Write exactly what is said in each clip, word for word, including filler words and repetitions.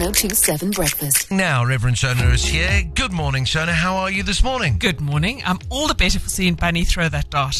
oh two seven Breakfast. Now, Reverend Shona is here. Good morning, Shona. How are you this morning? Good morning. I'm all the better for seeing Bunny throw that dart.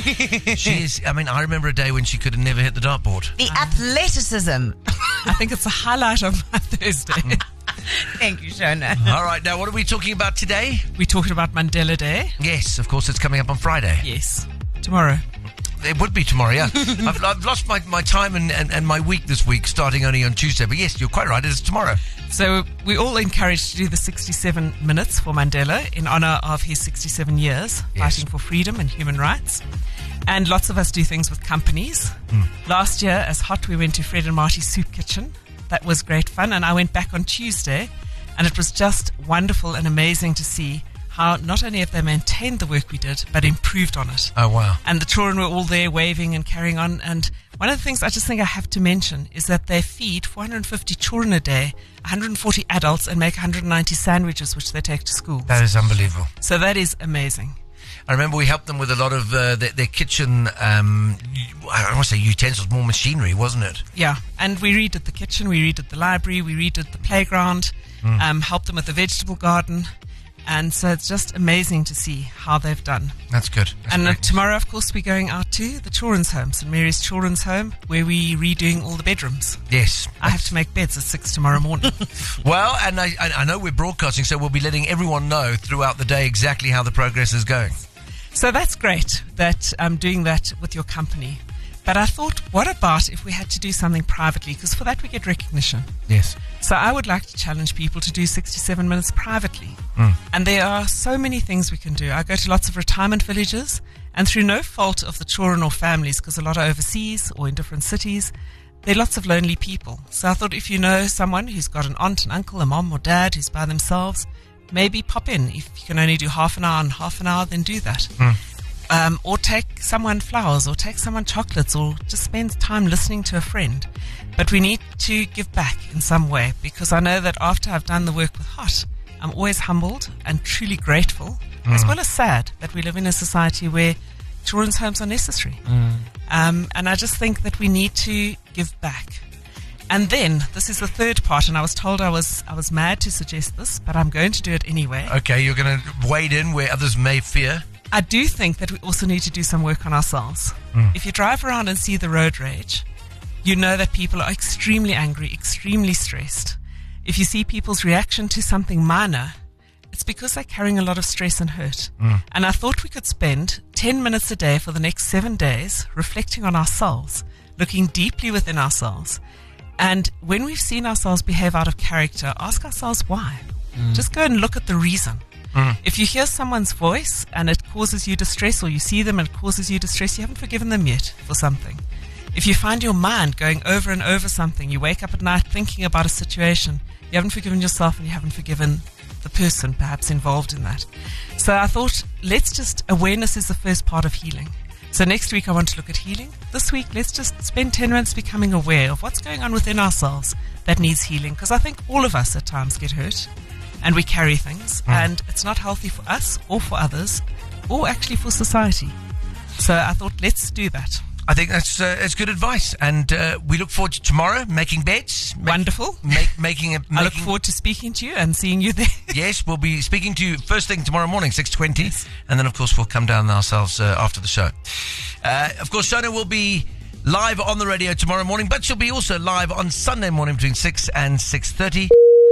She is, I mean, I remember a day when she could have never hit the dartboard. The athleticism. I think it's the highlight of my Thursday. Thank you, Shona. All right, now what are we talking about today? We're talking about Mandela Day. Yes, of course, it's coming up on Friday. Yes, tomorrow. It would be tomorrow, yeah. I've, I've lost my, my time and, and, and my week this week, starting only on Tuesday. But yes, you're quite right, it is tomorrow. So we're all encouraged to do the sixty-seven minutes for Mandela in honor of his sixty-seven years Yes. fighting for freedom and human rights. And lots of us do things with companies. Mm. Last year, as hot, we went to Fred and Marty's Soup Kitchen. That was great fun. And I went back on Tuesday, and it was just wonderful and amazing to see how not only have they maintained the work we did, but improved on it. Oh, wow. And the children were all there waving and carrying on. And one of the things I just think I have to mention is that they feed four hundred fifty children a day, one hundred forty adults, and make one hundred ninety sandwiches, which they take to school. That is unbelievable. So that is amazing. I remember we helped them with a lot of uh, their, their kitchen, um, I don't want to say utensils, more machinery, wasn't it? Yeah. And we redid the kitchen, we redid the library, we redid the playground, Mm. um, helped them with the vegetable garden. And so it's just amazing to see how they've done. That's good. That's and uh, great. tomorrow, of course, we're going out to the children's home, Saint Mary's Children's Home, where we're redoing all the bedrooms. Yes. I have to make beds at six tomorrow morning. Well, and I, I I know we're broadcasting, so we'll be letting everyone know throughout the day exactly how the progress is going. So that's great that I'm doing that with your company. But I thought, what about if we had to do something privately? Because for that we get recognition. Yes. So I would like to challenge people to do sixty-seven minutes privately. Mm. And there are so many things we can do. I go to lots of retirement villages, and through no fault of the children or families, because a lot are overseas or in different cities, there are lots of lonely people. So I thought if you know someone who's got an aunt, an uncle, a mom or dad who's by themselves, maybe pop in. If you can only do half an hour and half an hour, then do that. Mm. Um, or take someone flowers, or take someone chocolates, or just spend time listening to a friend. But we need to give back in some way, because I know that after I've done the work with Hot, I'm always humbled and truly grateful, Mm. as well as sad that we live in a society where children's homes are necessary. Mm. Um, and I just think that we need to give back. And then, this is the third part, and I was told I was I was mad to suggest this, but I'm going to do it anyway. Okay, you're going to wade in where others may fear. I do think that we also need to do some work on ourselves. Mm. If you drive around and see the road rage, you know that people are extremely angry, extremely stressed. If you see people's reaction to something minor, it's because they're carrying a lot of stress and hurt. Mm. And I thought we could spend ten minutes a day for the next seven days reflecting on ourselves, looking deeply within ourselves. And when we've seen ourselves behave out of character, ask ourselves why. Mm. Just go and look at the reason. Mm. If you hear someone's voice and it causes you distress, or you see them and it causes you distress, you haven't forgiven them yet for something. If you find your mind going over and over something, you wake up at night thinking about a situation, you haven't forgiven yourself and you haven't forgiven the person perhaps involved in that. So I thought, let's just, awareness is the first part of healing. So next week I want to look at healing. This week, let's just spend ten minutes becoming aware of what's going on within ourselves that needs healing. Because I think all of us at times get hurt. And we carry things, mm. and it's not healthy for us or for others, or actually for society. So I thought, let's do that. I think that's uh, that's good advice, and uh, we look forward to tomorrow making bets. Make, Wonderful. Make, making a. Making, I look forward to speaking to you and seeing you there. Yes, we'll be speaking to you first thing tomorrow morning, six twenty, yes. And then of course we'll come down ourselves uh, after the show. Uh, of course, Shona will be live on the radio tomorrow morning, but she'll be also live on Sunday morning between six and six thirty.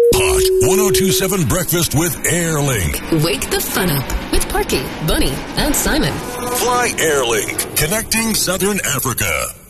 Hot one oh two seven Breakfast with Airlink. Wake the fun up with Parky, Bunny, and Simon. Fly Airlink, connecting Southern Africa.